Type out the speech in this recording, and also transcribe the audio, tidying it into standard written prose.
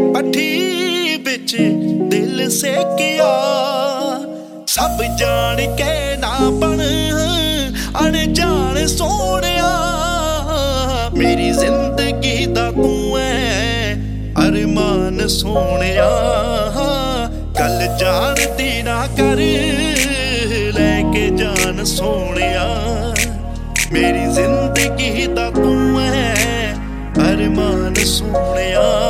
पट्ठी बिच दिल सेकिया सब जान के ना बन अनजान सोनिया मेरी जिंदगी दा तू है अरमान सोनिया गल जान दी ना कर लेके जान सोनिया मेरी जिंदगी दा तू है अरमान सोनिया।